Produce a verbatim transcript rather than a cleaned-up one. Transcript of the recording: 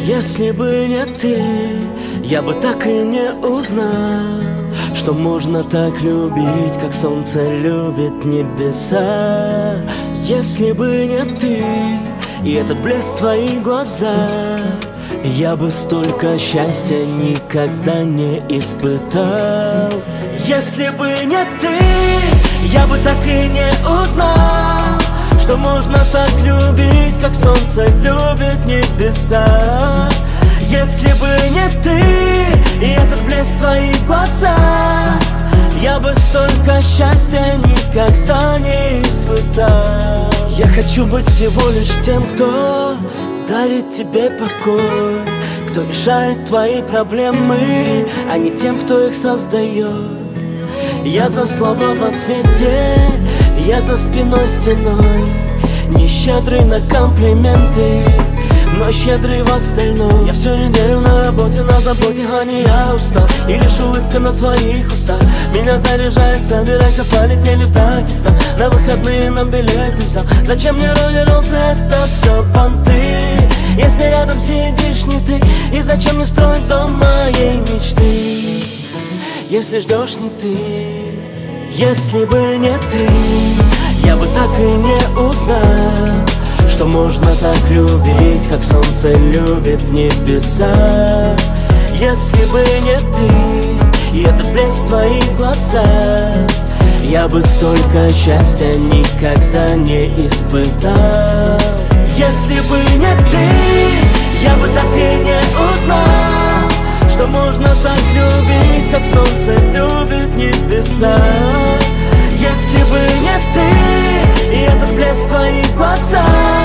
Если бы не ты, я бы так и не узнал, что можно так любить, как солнце любит небеса. Если бы не ты и этот блеск в твоих глазах, я бы столько счастья никогда не испытал. Если бы не ты, я бы так и не узнал, что можно так любить, как солнце любит небеса. Если бы не ты и этот блеск в твоих глазах, я бы столько счастья никогда не испытал. Я хочу быть всего лишь тем, кто дарит тебе покой, кто решает твои проблемы, а не тем, кто их создает. Я за слова в ответе, я за спиной стеной, не щедрый на комплименты, но щедрый в остальном. Я всю неделю на работе, на заботе, а не я устал. И лишь улыбка на твоих устах меня заряжает. Собирайся, полетели в Дагестан, на выходные нам билеты взял. Зачем мне роллероллсы, это все понты, если рядом сидишь не ты? И зачем мне строить дом моей мечты, если ждешь не ты? Если бы не ты, я бы так и не узнал, что можно так любить, как солнце любит небеса. Если бы не ты и этот блеск в твоих глазах, я бы столько счастья никогда не испытал. Если бы не ты, я бы так и не узнал, что можно так любить, как солнце любит небеса. Если бы не ты и этот блеск в твоих глазах,